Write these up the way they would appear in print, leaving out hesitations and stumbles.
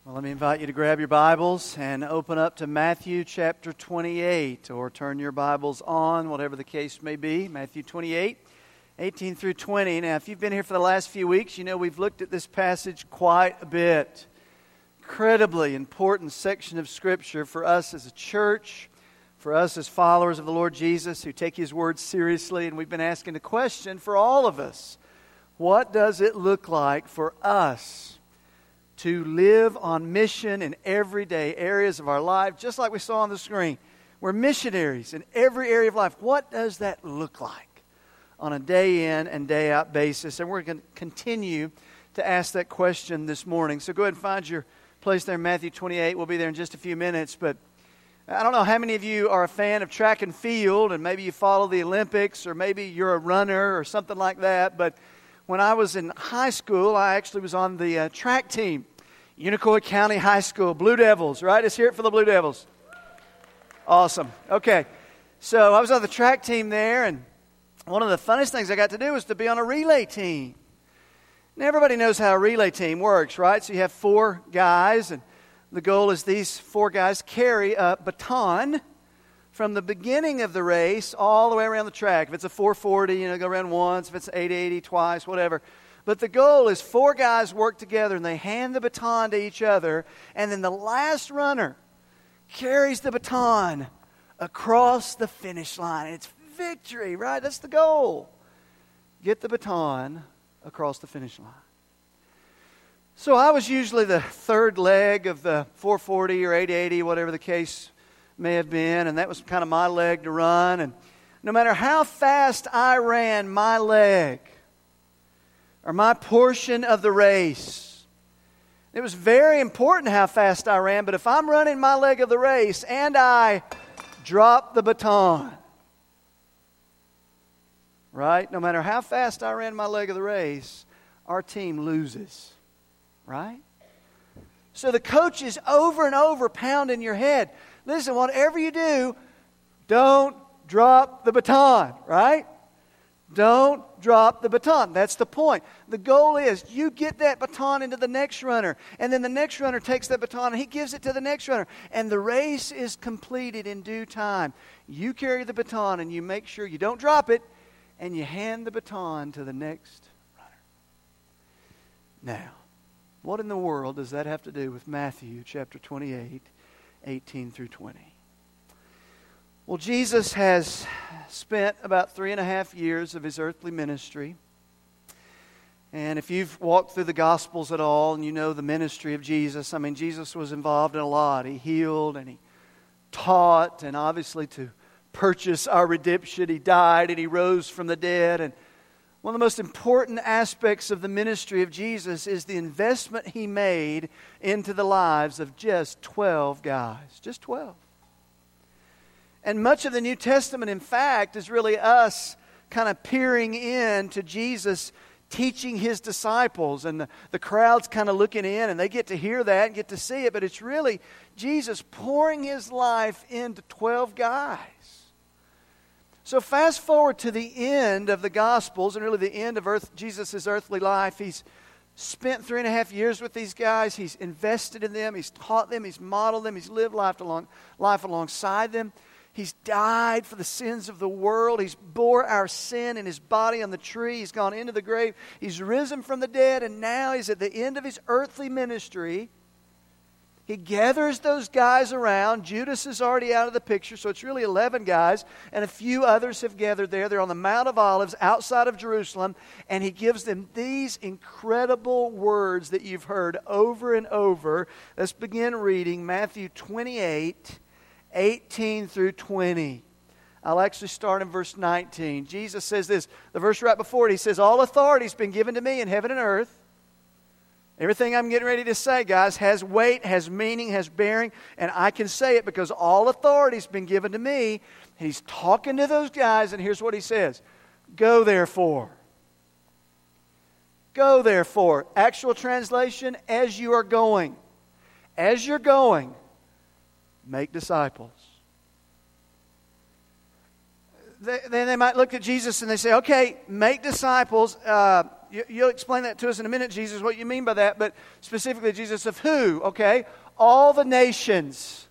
Well, let me invite you to grab your Bibles and open up to Matthew chapter 28, or turn your Bibles on, whatever the case may be. Matthew 28, 18 through 20. Now, if you've been here for the last few weeks, you know we've looked at this passage quite a bit. Incredibly important section of Scripture for us as a church, for us as followers of the Lord Jesus who take His Word seriously. And we've been asking the question for all of us, what does it look like for us to live on mission in everyday areas of our life, just like we saw on the screen? We're missionaries in every area of life. What does that look like on a day in and day out basis? And we're going to continue to ask that question this morning. So go ahead and find your place there in Matthew 28. We'll be there in just a few minutes. But I don't know how many of you are a fan of track and field, and maybe you follow the Olympics, or maybe you're a runner or something like that. But when I was in high school, I actually was on the track team. Unicoi County High School, Blue Devils, right? Let's hear it for the Blue Devils. Awesome. Okay. So I was on the track team there, and one of the funnest things I got to do was to be on a relay team. Now, everybody knows how a relay team works, right? So you have 4 guys, and the goal is these 4 guys carry a baton from the beginning of the race all the way around the track. If it's a 440, go around once. If it's 880, twice, whatever. But the goal is 4 guys work together and they hand the baton to each other, and then the last runner carries the baton across the finish line. And it's victory, right? That's the goal. Get the baton across the finish line. So I was usually the third leg of the 440 or 880, whatever the case may have been, and that was kind of my leg to run. And no matter how fast I ran my leg, or my portion of the race, it was very important how fast I ran. But if I'm running my leg of the race and I drop the baton, right? No matter how fast I ran my leg of the race, our team loses, right? So the coach is over and over pounding your head. Listen, whatever you do, don't drop the baton, right? Don't drop the baton. That's the point. The goal is you get that baton into the next runner, and then the next runner takes that baton and he gives it to the next runner, and the race is completed in due time. You carry the baton and you make sure you don't drop it, and you hand the baton to the next runner. Now, what in the world does that have to do with Matthew chapter 28, 18 through 20? Well, Jesus has spent about 3.5 years of His earthly ministry. And if you've walked through the Gospels at all and you know the ministry of Jesus, Jesus was involved in a lot. He healed and He taught, and obviously to purchase our redemption, He died and He rose from the dead. And one of the most important aspects of the ministry of Jesus is the investment He made into the lives of just 12 guys. Just 12. And much of the New Testament, in fact, is really us kind of peering into Jesus teaching His disciples. And the crowd's kind of looking in, and they get to hear that and get to see it. But it's really Jesus pouring His life into 12 guys. So fast forward to the end of the Gospels, and really the end of Jesus' earthly life. He's spent 3.5 years with these guys. He's invested in them. He's taught them. He's modeled them. He's lived life alongside them. He's died for the sins of the world. He's bore our sin in His body on the tree. He's gone into the grave. He's risen from the dead, and now He's at the end of His earthly ministry. He gathers those guys around. Judas is already out of the picture, so it's really 11 guys, and a few others have gathered there. They're on the Mount of Olives outside of Jerusalem, and He gives them these incredible words that you've heard over and over. Let's begin reading Matthew 28, 18 through 20. I'll actually start in verse 19. Jesus says this, the verse right before it, He says, "All authority has been given to Me in heaven and earth." Everything I'm getting ready to say, guys, has weight, has meaning, has bearing, and I can say it because all authority has been given to Me. And He's talking to those guys, and here's what He says. Go therefore. Go therefore. Actual translation, as you are going. As you're going, make disciples. Then they might look at Jesus and they say, okay, make disciples. You'll explain that to us in a minute, Jesus, what you mean by that. But specifically, Jesus, of who? Okay. All the nations.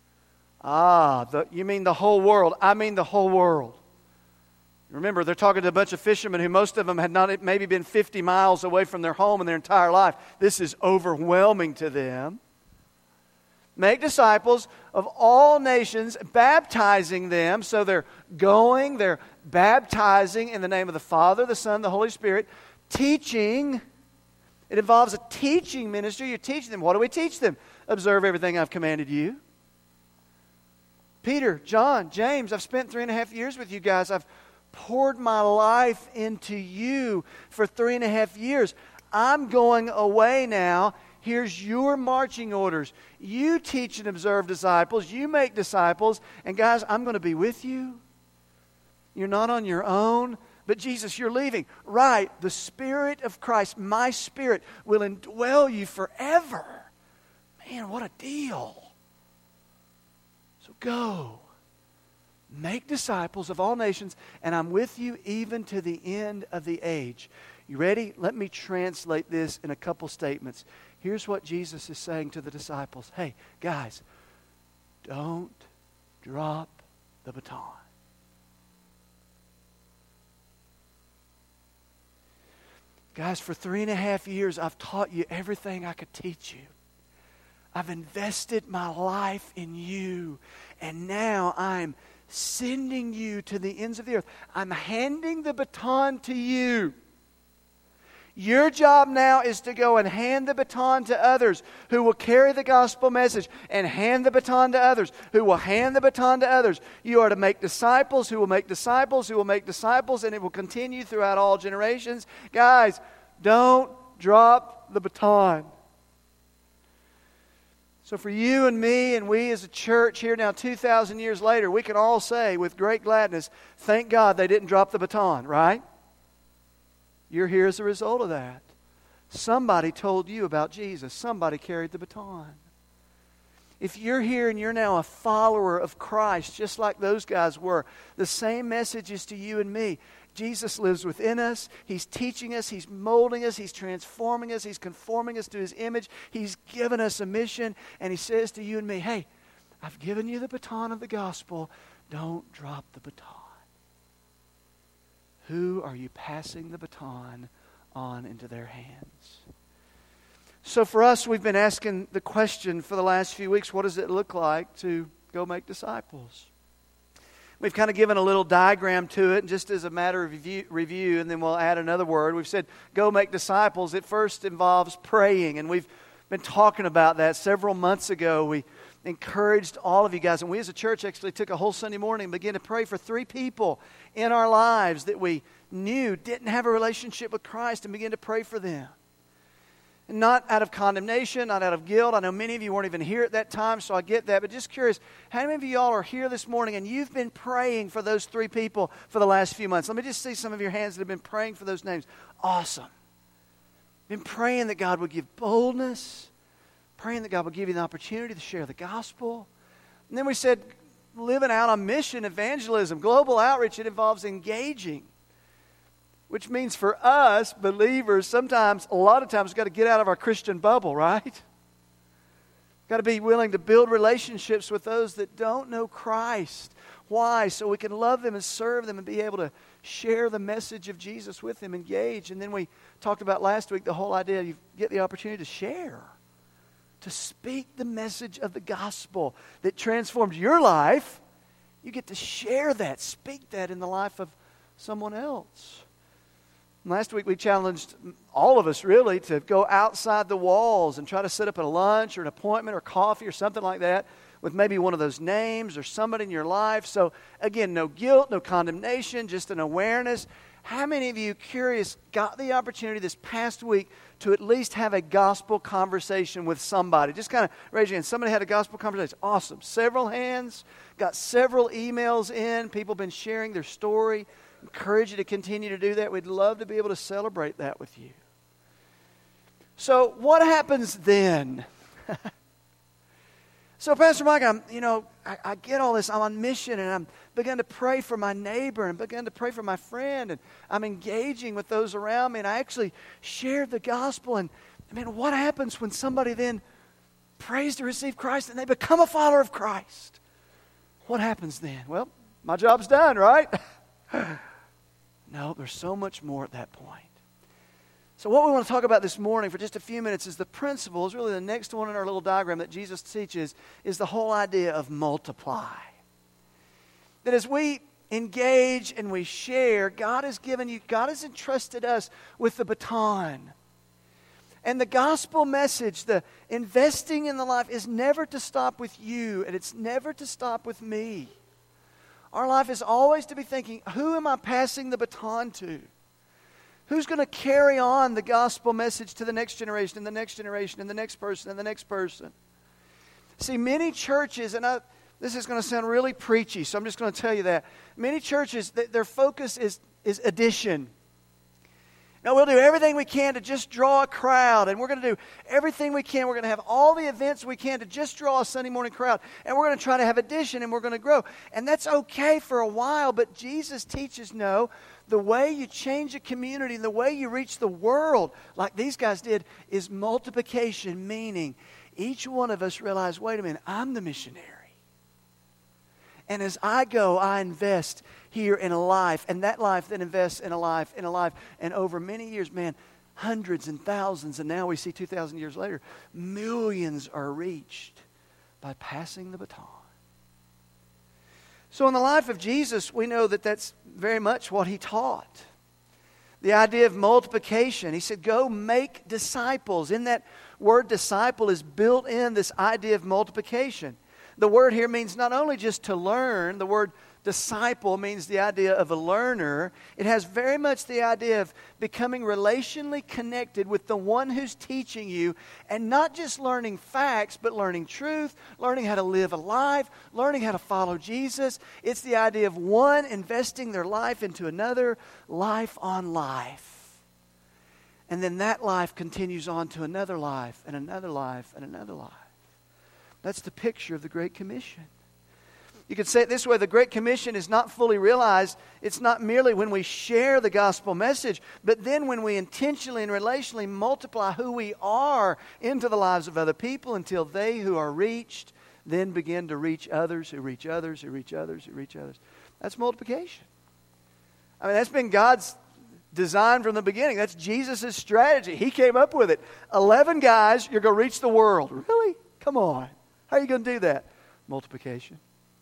You mean the whole world. I mean the whole world. Remember, they're talking to a bunch of fishermen who most of them had not maybe been 50 miles away from their home in their entire life. This is overwhelming to them. Make disciples of all nations, baptizing them. So they're baptizing in the name of the Father, the Son, the Holy Spirit. Teaching. It involves a teaching ministry. You're teaching them. What do we teach them? Observe everything I've commanded you. Peter, John, James, I've spent 3.5 years with you guys. I've poured my life into you for 3.5 years. I'm going away now. Here's your marching orders. You teach and observe disciples. You make disciples. And guys, I'm going to be with you. You're not on your own. But Jesus, you're leaving. Right. The Spirit of Christ, my Spirit, will indwell you forever. Man, what a deal. So go. Make disciples of all nations, and I'm with you even to the end of the age. You ready? Let me translate this in a couple statements. Here's what Jesus is saying to the disciples. Hey, guys, don't drop the baton. Guys, for 3.5 years, I've taught you everything I could teach you. I've invested my life in you, and now I'm sending you to the ends of the earth. I'm handing the baton to you. Your job now is to go and hand the baton to others who will carry the gospel message, and hand the baton to others who will hand the baton to others. You are to make disciples who will make disciples who will make disciples, and it will continue throughout all generations. Guys, don't drop the baton. So for you and me and we as a church here now 2,000 years later, we can all say with great gladness, thank God they didn't drop the baton, right? You're here as a result of that. Somebody told you about Jesus. Somebody carried the baton. If you're here and you're now a follower of Christ, just like those guys were, the same message is to you and me. Jesus lives within us. He's teaching us. He's molding us. He's transforming us. He's conforming us to His image. He's given us a mission. And He says to you and me, hey, I've given you the baton of the gospel. Don't drop the baton. Who are you passing the baton on into their hands? So for us, we've been asking the question for the last few weeks, what does it look like to go make disciples? We've kind of given a little diagram to it, just as a matter of review, and then we'll add another word. We've said, go make disciples. It first involves praying, and we've been talking about that. Several months ago, we encouraged all of you guys, and we as a church actually took a whole Sunday morning and began to pray for 3 people in our lives that we knew didn't have a relationship with Christ, and began to pray for them. And not out of condemnation, not out of guilt. I know many of you weren't even here at that time, so I get that. But just curious, how many of y'all are here this morning and you've been praying for those 3 people for the last few months? Let me just see some of your hands that have been praying for those names. Awesome. Been praying that God would give boldness, praying that God would give you the opportunity to share the gospel. And then we said, living out a mission, evangelism, global outreach, it involves engaging. Which means for us, believers, sometimes, a lot of times, we've got to get out of our Christian bubble, right? Got to be willing to build relationships with those that don't know Christ. Why? So we can love them and serve them and be able to share the message of Jesus with them, engage. And then we talked about last week the whole idea you get the opportunity to share, to speak the message of the gospel that transformed your life. You get to share that, speak that in the life of someone else. Last week we challenged all of us really to go outside the walls and try to set up a lunch or an appointment or coffee or something like that with maybe one of those names or somebody in your life. So again, no guilt, no condemnation, just an awareness. How many of you, curious, got the opportunity this past week to at least have a gospel conversation with somebody? Just kind of raise your hand. Somebody had a gospel conversation. Awesome. Several hands. Got several emails in. People have been sharing their story. Encourage you to continue to do that. We'd love to be able to celebrate that with you. So what happens then? So, Pastor Mike, I get all this. I'm on mission, and I'm beginning to pray for my neighbor, and beginning to pray for my friend, and I'm engaging with those around me, and I actually shared the gospel. And, what happens when somebody then prays to receive Christ and they become a follower of Christ? What happens then? Well, my job's done, right? No, there's so much more at that point. So what we want to talk about this morning for just a few minutes is the principles, really the next one in our little diagram that Jesus teaches, is the whole idea of multiply. That as we engage and we share, God has entrusted us with the baton. And the gospel message, the investing in the life, is never to stop with you, and it's never to stop with me. Our life is always to be thinking, who am I passing the baton to? Who's going to carry on the gospel message to the next generation and the next generation and the next person and the next person? See, many churches, and this is going to sound really preachy, so I'm just going to tell you that. Many churches, their focus is addition. Now, we'll do everything we can to just draw a crowd, and we're going to do everything we can. We're going to have all the events we can to just draw a Sunday morning crowd, and we're going to try to have addition, and we're going to grow. And that's okay for a while, but Jesus teaches, no, the way you change a community, the way you reach the world, like these guys did, is multiplication, meaning each one of us realize, wait a minute, I'm the missionary. And as I go, I invest here in a life, and that life then invests in a life, and over many years, hundreds and thousands, and now we see 2,000 years later, millions are reached by passing the baton. So in the life of Jesus, we know that that's very much what he taught. The idea of multiplication. He said, go make disciples. In that word disciple is built in this idea of multiplication. The word here means not only just to learn. The word disciple means the idea of a learner. It has very much the idea of becoming relationally connected with the one who's teaching you, and not just learning facts, but learning truth, learning how to live a life, learning how to follow Jesus. It's the idea of one investing their life into another, life on life. And then that life continues on to another life, and another life, and another life. That's the picture of the Great Commission. You could say it this way, the Great Commission is not fully realized. It's not merely when we share the gospel message, but then when we intentionally and relationally multiply who we are into the lives of other people until they who are reached then begin to reach others, who reach others, who reach others, who reach others. That's multiplication. That's been God's design from the beginning. That's Jesus' strategy. He came up with it. 11 guys, you're going to reach the world. Really? Come on. How are you going to do that? Multiplication.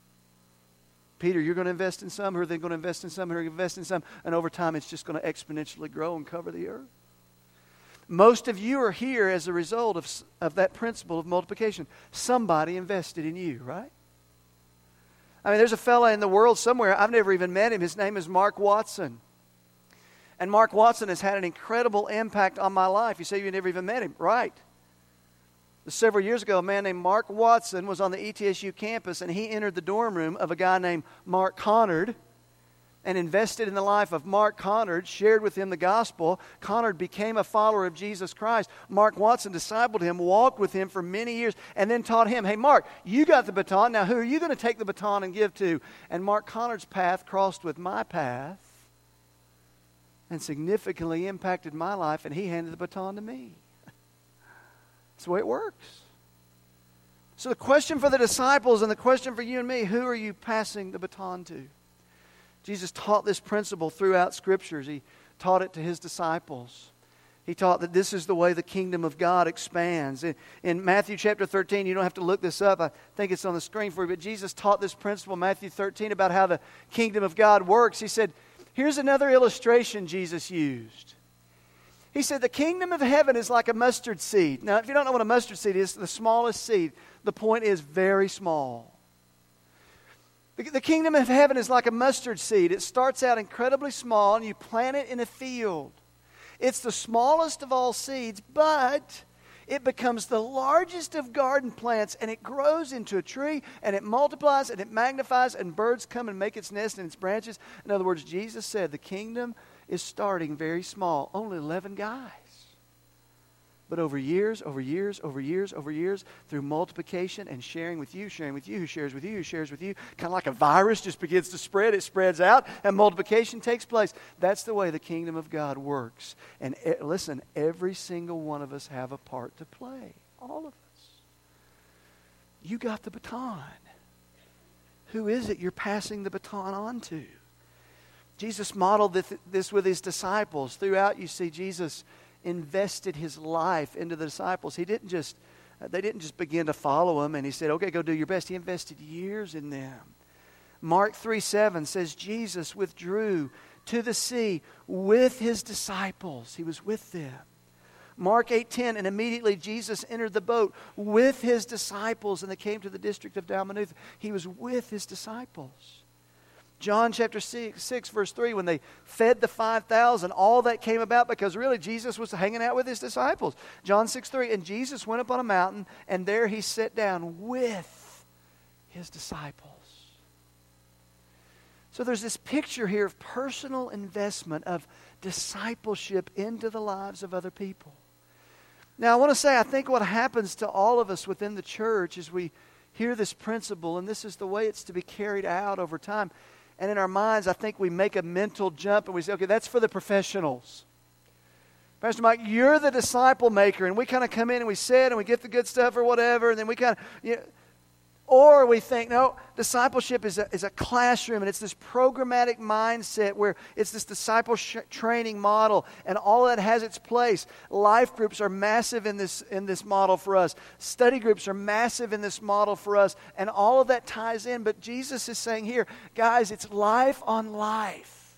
Peter, you're going to invest in some, who are they going to invest in some, who are going to invest in some, and over time it's just going to exponentially grow and cover the earth. Most of you are here as a result of that principle of multiplication. Somebody invested in you, right? There's a fella in the world somewhere, I've never even met him, his name is Mark Watson. And Mark Watson has had an incredible impact on my life. You say you never even met him, right? Several years ago, a man named Mark Watson was on the ETSU campus, and he entered the dorm room of a guy named Mark Conard and invested in the life of Mark Conard, shared with him the gospel. Conard became a follower of Jesus Christ. Mark Watson discipled him, walked with him for many years, and then taught him, hey, Mark, you got the baton. Now, who are you going to take the baton and give to? And Mark Conard's path crossed with my path and significantly impacted my life, and he handed the baton to me. That's the way it works. So the question for the disciples and the question for you and me, who are you passing the baton to? Jesus taught this principle throughout Scriptures. He taught it to his disciples. He taught that this is the way the kingdom of God expands. In Matthew chapter 13, you don't have to look this up. I think it's on the screen for you. But Jesus taught this principle in Matthew 13 about how the kingdom of God works. He said, here's another illustration Jesus used. He said, the kingdom of heaven is like a mustard seed. Now, if you don't know what a mustard seed is, the smallest seed. The point is very small. The kingdom of heaven is like a mustard seed. It starts out incredibly small, and you plant it in a field. It's the smallest of all seeds, but it becomes the largest of garden plants, and it grows into a tree, and it multiplies, and it magnifies, and birds come and make its nest in its branches. In other words, Jesus said the kingdom is starting very small. Only 11 guys. But over years, through multiplication and sharing with you, who shares with you, who shares with you, kind of like a virus just begins to spread. It spreads out and multiplication takes place. That's the way the kingdom of God works. And listen, every single one of us have a part to play. All of us. You got the baton. Who is it you're passing the baton on to? Jesus modeled this with his disciples. Throughout, you see Jesus invested his life into the disciples. They didn't just begin to follow him and he said, okay, go do your best. He invested years in them. Mark 3:7 says Jesus withdrew to the sea with his disciples. He was with them. Mark 8:10, and immediately Jesus entered the boat with his disciples and they came to the district of Dalmanutha. He was with his disciples. John chapter 6, verse 3, when they fed the 5,000, all that came about because really Jesus was hanging out with his disciples. John 6:3, and Jesus went up on a mountain, and there he sat down with his disciples. So there's this picture here of personal investment, of discipleship into the lives of other people. Now I want to say, I think what happens to all of us within the church is we hear this principle, and this is the way it's to be carried out over time. And in our minds, I think we make a mental jump and we say, okay, that's for the professionals. Pastor Mike, you're the disciple maker. And we kind of come in and we sit and we get the good stuff or whatever. And then we kind of, or we think, no, discipleship is a classroom. And it's this programmatic mindset where it's this disciple training model. And all that has its place. Life groups are massive in this model for us. Study groups are massive in this model for us. And all of that ties in. But Jesus is saying here, guys, it's life on life.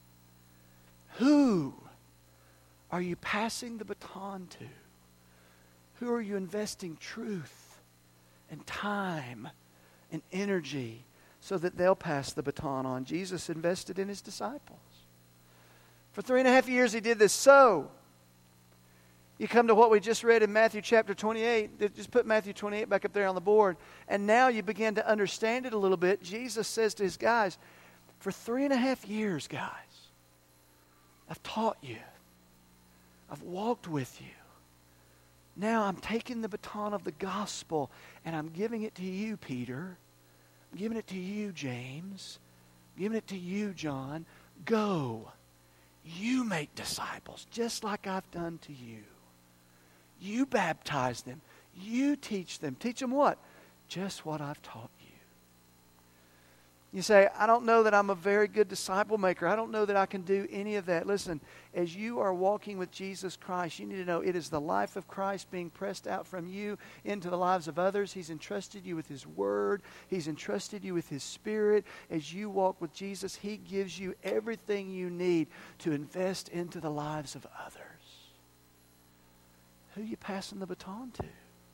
Who are you passing the baton to? Who are you investing truth and time and energy so that they'll pass the baton on? Jesus invested in his disciples. For 3.5 years he did this. So, you come to what we just read in Matthew chapter 28. Just put Matthew 28 back up there on the board. And now you begin to understand it a little bit. Jesus says to his guys, for 3.5 years, guys, I've taught you. I've walked with you. Now I'm taking the baton of the gospel and I'm giving it to you, Peter. I'm giving it to you, James. I'm giving it to you, John. Go. You make disciples just like I've done to you. You baptize them. You teach them. Teach them what? Just what I've taught you. You say, I don't know that I'm a very good disciple maker. I don't know that I can do any of that. Listen, as you are walking with Jesus Christ, you need to know it is the life of Christ being pressed out from you into the lives of others. He's entrusted you with his word. He's entrusted you with his spirit. As you walk with Jesus, he gives you everything you need to invest into the lives of others. Who are you passing the baton to?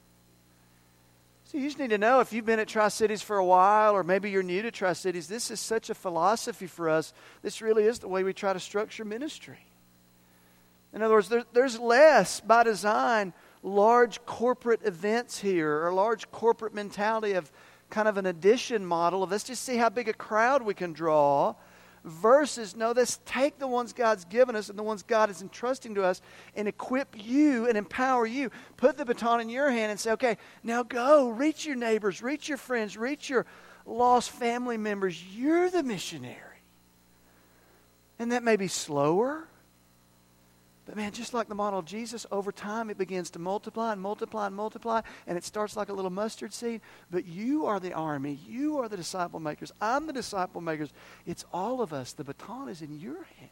So you just need to know, if you've been at Tri-Cities for a while, or maybe you're new to Tri-Cities, this is such a philosophy for us. This really is the way we try to structure ministry. In other words, there's less, by design, large corporate events here, or large corporate mentality of kind of an addition model of let's just see how big a crowd we can draw, versus, no, let's take the ones God's given us and the ones God is entrusting to us and equip you and empower you. Put the baton in your hand and say, okay, now go. Reach your neighbors, reach your friends, reach your lost family members. You're the missionary. And that may be slower. But man, just like the model of Jesus, over time it begins to multiply and multiply and multiply, and it starts like a little mustard seed. But you are the army. You are the disciple makers. I'm the disciple makers. It's all of us. The baton is in your hands.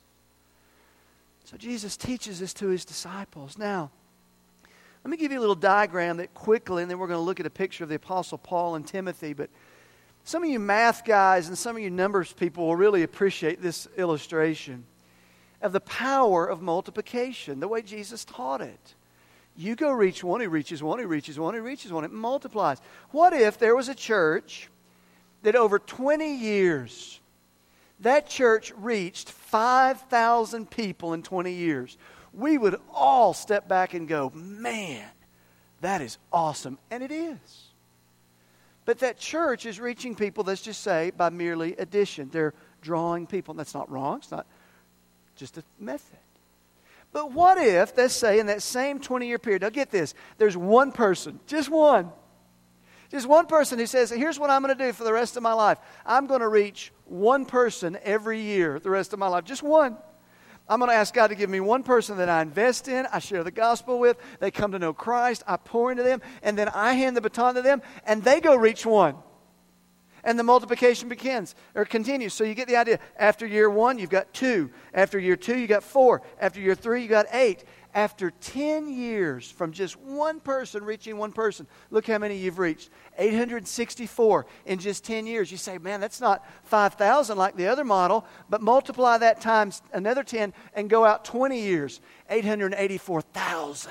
So Jesus teaches this to his disciples. Now, let me give you a little diagram that quickly, and then we're going to look at a picture of the Apostle Paul and Timothy. But some of you math guys and some of you numbers people will really appreciate this illustration of the power of multiplication, the way Jesus taught it. You go reach one, he reaches one, he reaches one, he reaches one. It multiplies. What if there was a church that over 20 years, that church reached 5,000 people in 20 years? We would all step back and go, man, that is awesome. And it is. But that church is reaching people, let's just say, by merely addition. They're drawing people. And that's not wrong. It's not just a method. But what if, let's say, in that same 20-year period, now get this, there's one person, just one person who says, here's what I'm going to do for the rest of my life. I'm going to reach one person every year the rest of my life, just one. I'm going to ask God to give me one person that I invest in, I share the gospel with, they come to know Christ, I pour into them, and then I hand the baton to them, and they go reach one. And the multiplication continues. So you get the idea. After year 1, you've got 2. After year 2, you got 4. After year 3, you got 8. After 10 years from just one person reaching one person, look how many you've reached. 864 in just 10 years. You say, man, that's not 5,000 like the other model, but multiply that times another 10 and go out 20 years. 884,000.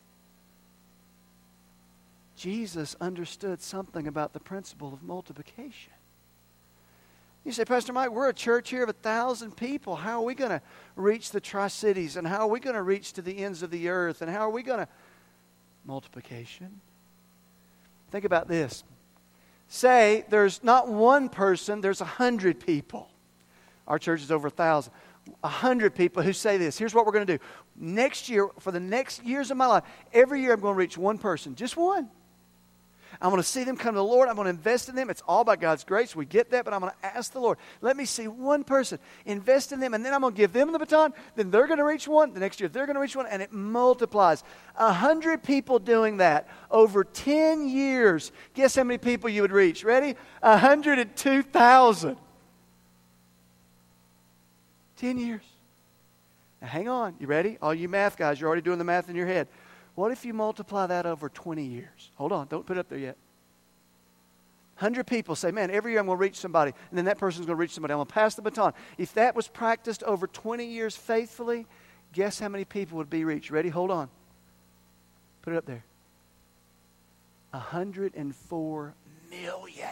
Jesus understood something about the principle of multiplication. You say, Pastor Mike, we're a church here of 1,000 people. How are we going to reach the Tri-Cities? And how are we going to reach to the ends of the earth? And how are we going to... Multiplication. Think about this. Say there's not one person, there's 100 people. Our church is over 1,000. 100 people who say this. Here's what we're going to do. Next year, for the next years of my life, every year I'm going to reach one person. Just one. I'm going to see them come to the Lord. I'm going to invest in them. It's all by God's grace. We get that, but I'm going to ask the Lord, let me see one person, invest in them, and then I'm going to give them the baton. Then they're going to reach one. The next year, they're going to reach one, and it multiplies. 100 people doing that over 10 years. Guess how many people you would reach? Ready? 102,000. 10 years. Now, hang on. You ready? All you math guys, you're already doing the math in your head. What if you multiply that over 20 years? Hold on, don't put it up there yet. 100 people say, man, every year I'm going to reach somebody, and then that person's going to reach somebody. I'm going to pass the baton. If that was practiced over 20 years faithfully, guess how many people would be reached? Ready? Hold on. Put it up there. 104 million.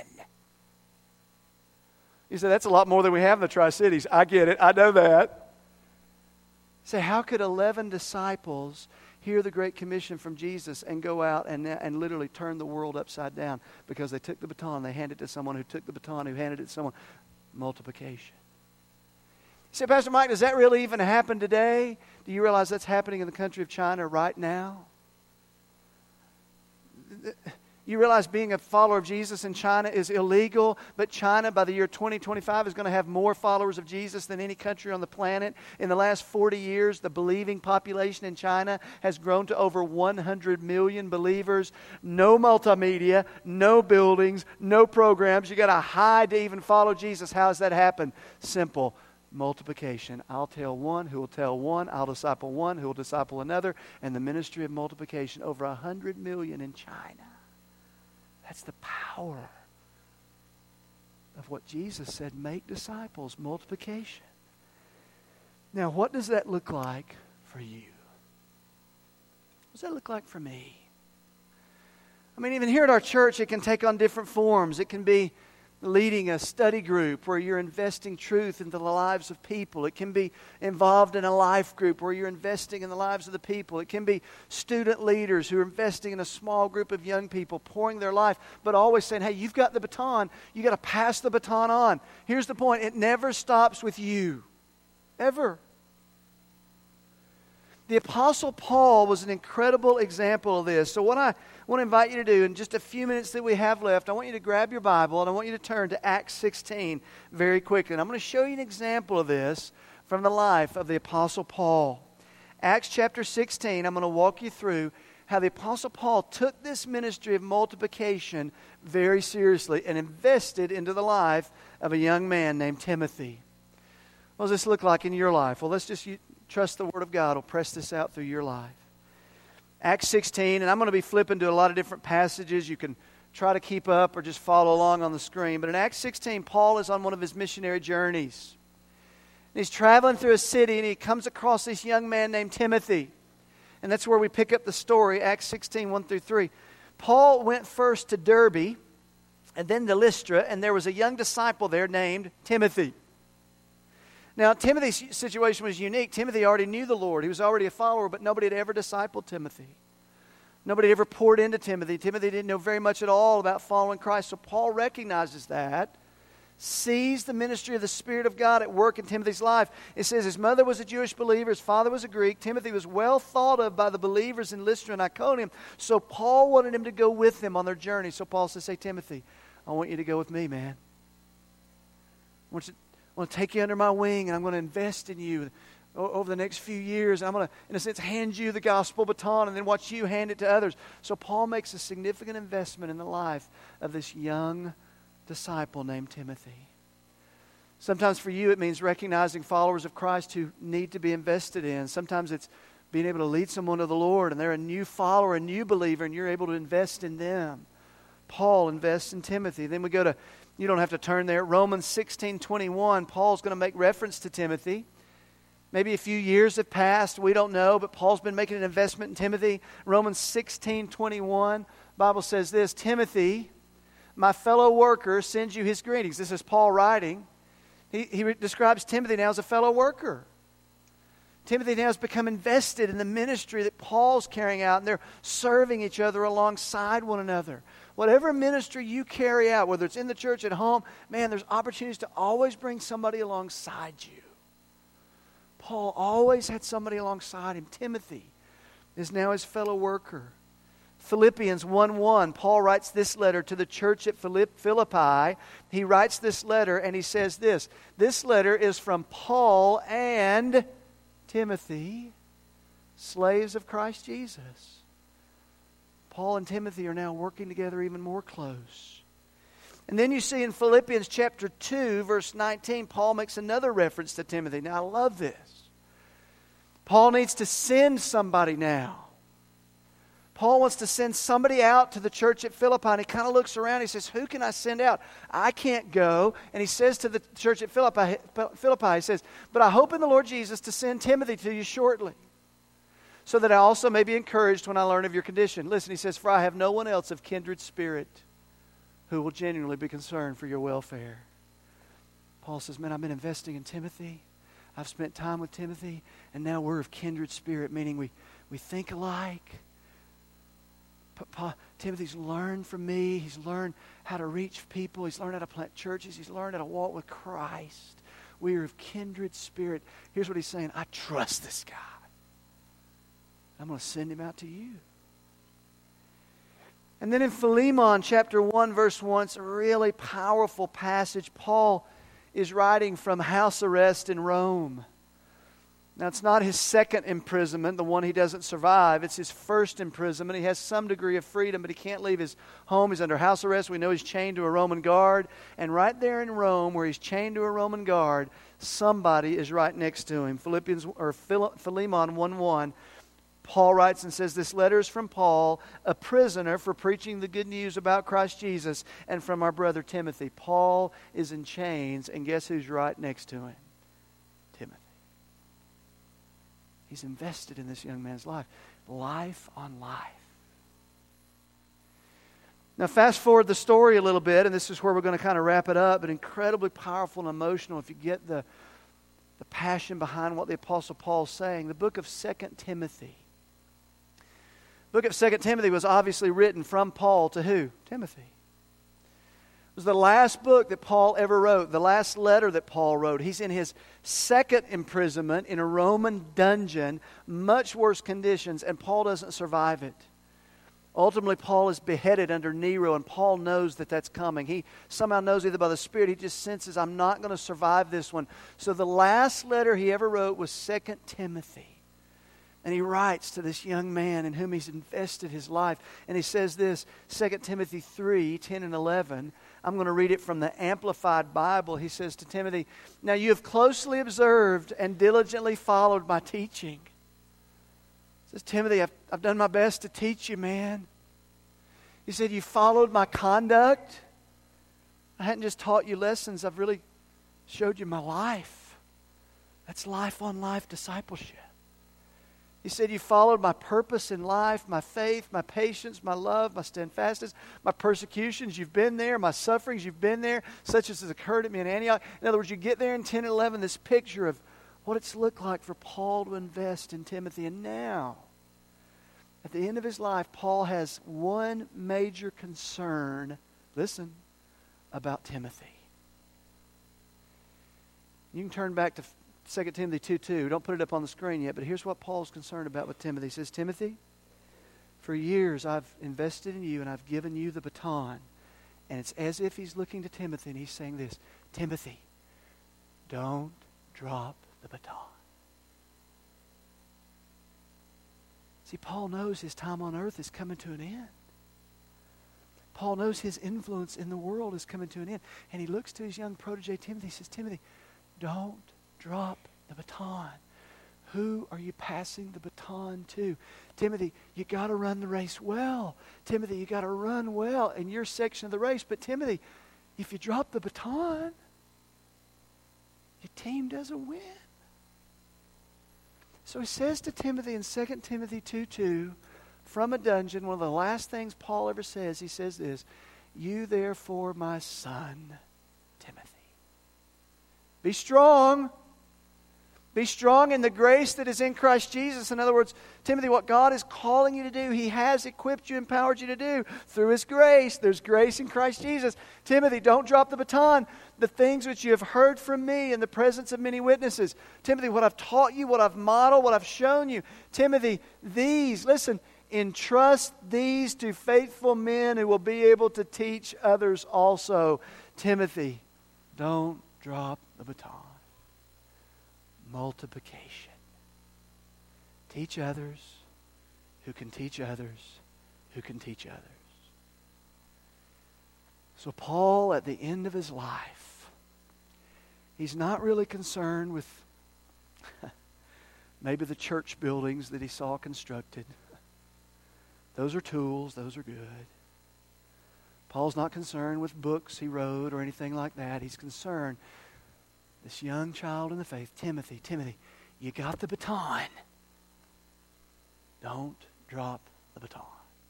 You say, that's a lot more than we have in the Tri-Cities. I get it. I know that. Say, how could 11 disciples hear the Great Commission from Jesus and go out and literally turn the world upside down because they took the baton, they handed it to someone who took the baton, who handed it to someone? Multiplication. You say, Pastor Mike, does that really even happen today? Do you realize that's happening in the country of China right now? You realize being a follower of Jesus in China is illegal, but China by the year 2025 is going to have more followers of Jesus than any country on the planet. In the last 40 years, the believing population in China has grown to over 100 million believers. No multimedia, no buildings, no programs. You got to hide to even follow Jesus. How does that happen? Simple. Multiplication. I'll tell one who will tell one. I'll disciple one who will disciple another. And the ministry of multiplication, over 100 million in China. That's the power of what Jesus said, make disciples, multiplication. Now, what does that look like for you? What does that look like for me? I mean, even here at our church, it can take on different forms. It can be leading a study group where you're investing truth into the lives of people. It can be involved in a life group where you're investing in the lives of the people. It can be student leaders who are investing in a small group of young people, pouring their life, but always saying, hey, you've got the baton. You've got to pass the baton on. Here's the point. It never stops with you. Ever. The Apostle Paul was an incredible example of this. So what I want to invite you to do in just a few minutes that we have left, I want you to grab your Bible and I want you to turn to Acts 16 very quickly. And I'm going to show you an example of this from the life of the Apostle Paul. Acts chapter 16, I'm going to walk you through how the Apostle Paul took this ministry of multiplication very seriously and invested into the life of a young man named Timothy. What does this look like in your life? Well, let's just trust the Word of God will press this out through your life. Acts 16, and I'm going to be flipping to a lot of different passages. You can try to keep up or just follow along on the screen. But in Acts 16, Paul is on one of his missionary journeys. And he's traveling through a city and he comes across this young man named Timothy. And that's where we pick up the story, Acts 16, 1 through 3. Paul went first to Derbe and then to Lystra, and there was a young disciple there named Timothy. Now, Timothy's situation was unique. Timothy already knew the Lord. He was already a follower, but nobody had ever discipled Timothy. Nobody had ever poured into Timothy. Timothy didn't know very much at all about following Christ. So Paul recognizes that, sees the ministry of the Spirit of God at work in Timothy's life. It says his mother was a Jewish believer, his father was a Greek. Timothy was well thought of by the believers in Lystra and Iconium. So Paul wanted him to go with them on their journey. So Paul says, hey, Timothy, I want you to go with me, man. I want to take you under my wing, and I'm going to invest in you over the next few years. I'm going to, in a sense, hand you the gospel baton and then watch you hand it to others. So Paul makes a significant investment in the life of this young disciple named Timothy. Sometimes for you it means recognizing followers of Christ who need to be invested in. Sometimes it's being able to lead someone to the Lord and they're a new follower, a new believer, and you're able to invest in them. Paul invests in Timothy. Then we go to, you don't have to turn there, Romans 16:21. Paul's going to make reference to Timothy. Maybe a few years have passed, we don't know, but Paul's been making an investment in Timothy. Romans 16:21, Bible says this, Timothy, my fellow worker, sends you his greetings. This is Paul writing. He describes Timothy now as a fellow worker. Timothy now has become invested in the ministry that Paul's carrying out, and they're serving each other alongside one another. Whatever ministry you carry out, whether it's in the church, at home, man, there's opportunities to always bring somebody alongside you. Paul always had somebody alongside him. Timothy is now his fellow worker. Philippians 1:1, Paul writes this letter to the church at Philippi. He writes this letter and he says this. This letter is from Paul and Timothy, slaves of Christ Jesus. Paul and Timothy are now working together even more close. And then you see in Philippians chapter 2, verse 19, Paul makes another reference to Timothy. Now, I love this. Paul needs to send somebody now. Paul wants to send somebody out to the church at Philippi, and he kind of looks around. He says, who can I send out? I can't go. And he says to the church at Philippi, he says, but I hope in the Lord Jesus to send Timothy to you shortly, so that I also may be encouraged when I learn of your condition. Listen, he says, for I have no one else of kindred spirit who will genuinely be concerned for your welfare. Paul says, man, I've been investing in Timothy. I've spent time with Timothy, and now we're of kindred spirit, meaning we think alike. Timothy's learned from me. He's learned how to reach people. He's learned how to plant churches. He's learned how to walk with Christ. We are of kindred spirit. Here's what he's saying. I trust this guy. I'm going to send him out to you. And then in Philemon chapter 1, verse 1, it's a really powerful passage. Paul is writing from house arrest in Rome. Now, it's not his second imprisonment, the one he doesn't survive. It's his first imprisonment. He has some degree of freedom, but he can't leave his home. He's under house arrest. We know he's chained to a Roman guard. And right there in Rome, where he's chained to a Roman guard, somebody is right next to him. Philemon 1:1, Paul writes and says, this letter is from Paul, a prisoner for preaching the good news about Christ Jesus, and from our brother Timothy. Paul is in chains, and guess who's right next to him? Timothy. He's invested in this young man's life. Life on life. Now fast forward the story a little bit, and this is where we're going to kind of wrap it up, but incredibly powerful and emotional if you get the passion behind what the Apostle Paul's saying. The book of 2 Timothy. The book of 2 Timothy was obviously written from Paul to who? Timothy. It was the last book that Paul ever wrote, the last letter that Paul wrote. He's in his second imprisonment in a Roman dungeon, much worse conditions, and Paul doesn't survive it. Ultimately, Paul is beheaded under Nero, and Paul knows that that's coming. He somehow knows, either by the Spirit, he just senses, I'm not going to survive this one. So the last letter he ever wrote was 2 Timothy. And he writes to this young man in whom he's invested his life. And he says this, 2 Timothy 3:10 and 11. I'm going to read it from the Amplified Bible. He says to Timothy, now you have closely observed and diligently followed my teaching. He says, Timothy, I've done my best to teach you, man. He said, you followed my conduct. I hadn't just taught you lessons. I've really showed you my life. That's life on life discipleship. He said, you followed my purpose in life, my faith, my patience, my love, my steadfastness, my persecutions. You've been there. My sufferings, you've been there, such as has occurred at me in Antioch. In other words, you get there in 10 and 11, this picture of what it's looked like for Paul to invest in Timothy. And now, at the end of his life, Paul has one major concern, listen, about Timothy. You can turn back to 2 Timothy 2:2. Don't put it up on the screen yet, but here's what Paul's concerned about with Timothy. He says, Timothy, for years I've invested in you and I've given you the baton. And it's as if he's looking to Timothy and he's saying this, Timothy, don't drop the baton. See, Paul knows his time on earth is coming to an end. Paul knows his influence in the world is coming to an end. And he looks to his young protege, Timothy, he says, Timothy, don't drop the baton. Who are you passing the baton to? Timothy, you got to run the race well. Timothy, you got to run well in your section of the race. But Timothy, if you drop the baton, your team doesn't win. So he says to Timothy in 2 Timothy 2:2, from a dungeon, one of the last things Paul ever says, he says this, you therefore, my son, Timothy. Be strong. Be strong in the grace that is in Christ Jesus. In other words, Timothy, what God is calling you to do, He has equipped you, empowered you to do through His grace. There's grace in Christ Jesus. Timothy, don't drop the baton. The things which you have heard from me in the presence of many witnesses. Timothy, what I've taught you, what I've modeled, what I've shown you. Timothy, entrust these to faithful men who will be able to teach others also. Timothy, don't drop the baton. Multiplication. Teach others who can teach others who can teach others. So Paul, at the end of his life, he's not really concerned with maybe the church buildings that he saw constructed. Those are tools. Those are good. Paul's not concerned with books he wrote or anything like that. He's concerned this young child in the faith, Timothy, you got the baton. Don't drop the baton.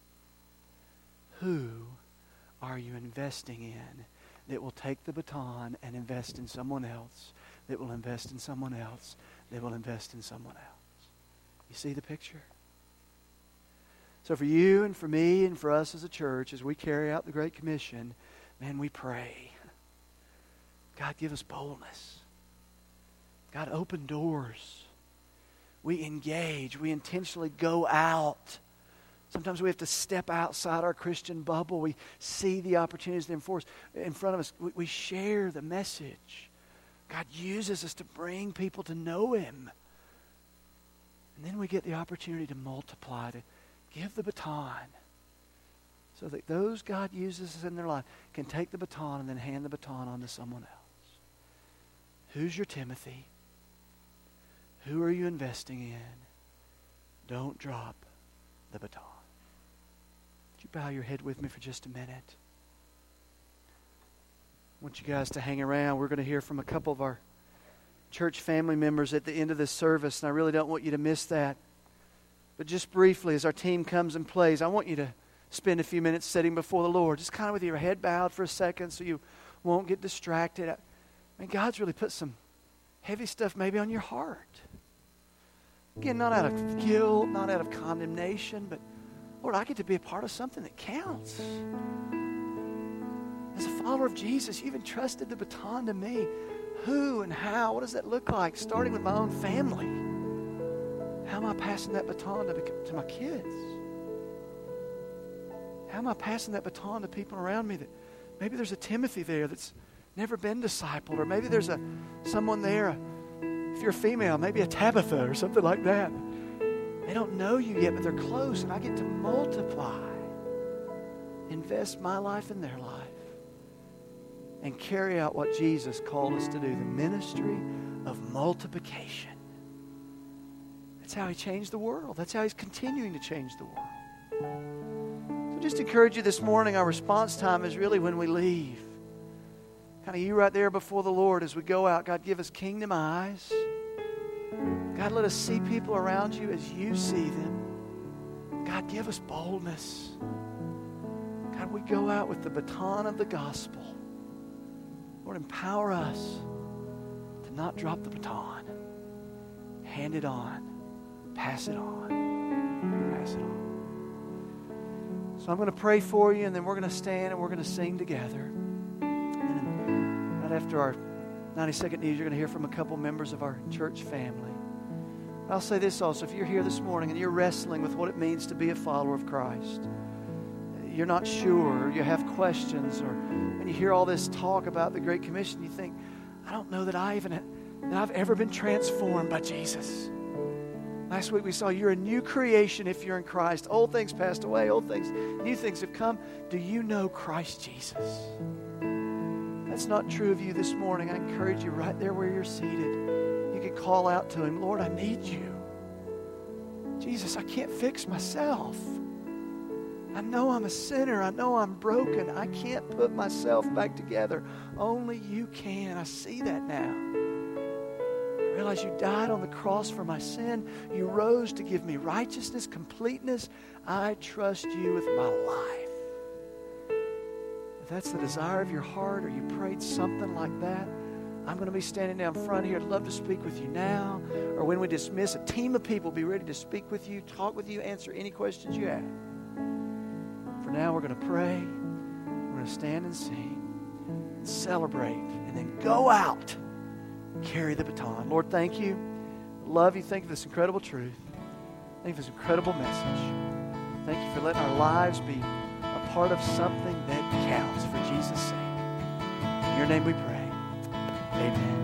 Who are you investing in that will take the baton and invest in someone else, that will invest in someone else, that will invest in someone else? You see the picture? So for you and for me and for us as a church, as we carry out the Great Commission, man, we pray. God, give us boldness. God, open doors. We engage. We intentionally go out. Sometimes we have to step outside our Christian bubble. We see the opportunities that are in front of us. We share the message. God uses us to bring people to know Him. And then we get the opportunity to multiply, to give the baton, so that those God uses in their life can take the baton and then hand the baton on to someone else. Who's your Timothy? Who are you investing in? Don't drop the baton. Would you bow your head with me for just a minute? I want you guys to hang around. We're going to hear from a couple of our church family members at the end of this service, and I really don't want you to miss that. But just briefly, as our team comes and plays, I want you to spend a few minutes sitting before the Lord, just kind of with your head bowed for a second so you won't get distracted. I mean, God's really put some heavy stuff maybe on your heart. Again, not out of guilt, not out of condemnation, but Lord, I get to be a part of something that counts. As a follower of Jesus, you've entrusted the baton to me. Who and how? What does that look like? Starting with my own family. How am I passing that baton to my kids? How am I passing that baton to people around me that maybe there's a Timothy there that's never been discipled, or maybe there's someone there, if you're a female, maybe a Tabitha or something like that. They don't know you yet, but they're close, and I get to multiply, invest my life in their life, and carry out what Jesus called us to do, the ministry of multiplication. That's how He changed the world. That's how He's continuing to change the world. So just encourage you this morning, our response time is really when we leave. Kind of you right there before the Lord as we go out. God, give us kingdom eyes. God, let us see people around you as you see them. God, give us boldness. God, we go out with the baton of the gospel. Lord, empower us to not drop the baton. Hand it on. Pass it on. Pass it on. So I'm going to pray for you, and then we're going to stand and we're going to sing together. And right after our 90-second news, you're going to hear from a couple members of our church family. I'll say this also. If you're here this morning and you're wrestling with what it means to be a follower of Christ, you're not sure, or you have questions, or when you hear all this talk about the Great Commission, you think, I don't know that I've ever been transformed by Jesus. Last week we saw you're a new creation if you're in Christ. Old things passed away, new things have come. Do you know Christ Jesus? That's not true of you this morning. I encourage you right there where you're seated. You can call out to Him, Lord, I need you. Jesus, I can't fix myself. I know I'm a sinner. I know I'm broken. I can't put myself back together. Only you can. I see that now. I realize you died on the cross for my sin. You rose to give me righteousness, completeness. I trust you with my life. If that's the desire of your heart, or you prayed something like that, I'm going to be standing down front here. I'd love to speak with you now. Or when we dismiss, a team of people will be ready to speak with you, talk with you, answer any questions you have. For now, we're going to pray. We're going to stand and sing, and celebrate, and then go out and carry the baton. Lord, thank you. Love you. Thank you for this incredible truth. Thank you for this incredible message. Thank you for letting our lives be a part of something that counts for Jesus' sake. In your name we pray. Amen.